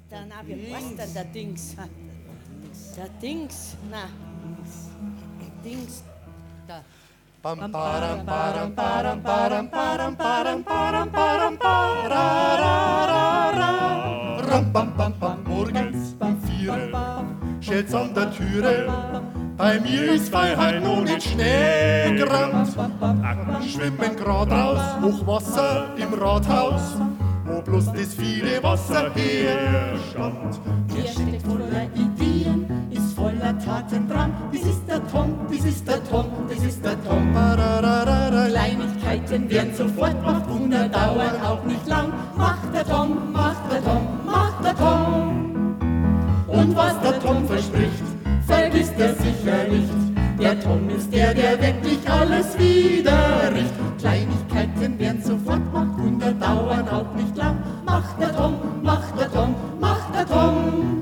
Na, wie heißt denn der Dings? Der Dings, na. Dings, da. Bam param param param param param param param param pararara. Ram bam bam bam. Morgens um 4 schellt's an der Türe. Bei mir ist Freiheit noch nicht Schnee gerannt. Schwimmen grad raus, Hochwasser im Rathaus, wo bloß das viele Wasser herstand. Der steckt voller Ideen, ist voller Taten dran. Das ist der Tom, das ist der Tom, das ist der Tom. Kleinigkeiten werden sofort gemacht, Wunder dauern auch nicht lang. Macht der Tom, macht der Tom, macht der Tom. Und was der Tom verspricht, vergisst er sicher nicht. Der Tom ist der wirklich alles widerricht. Kleinigkeiten werden sofort gemacht, Wunder dauern auch nicht lang. Macht der Tom, macht der Tom, macht der Tom.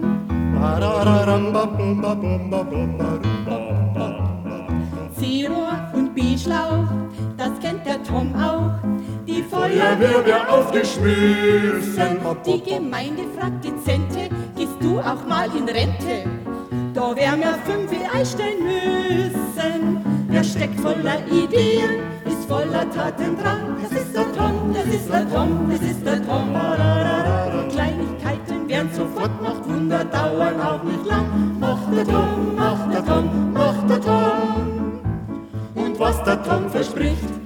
C-Rohr und B-Schlauch, das kennt der Tom auch. Die Feuerwehr wär aufgeschmissen. Die Gemeinde fragt die Zente, gehst du auch mal in Rente? Da wär mir 5 einstellen müssen. Wer steckt voller Ideen, ist voller Taten dran. Das ist der Tom, das ist der Tom, das ist der Tom. Kleinigkeiten werden sofort gemacht, Wunder dauern auch nicht lang. Macht der Tom, macht der Tom, macht der Tom. Und was der Tom verspricht,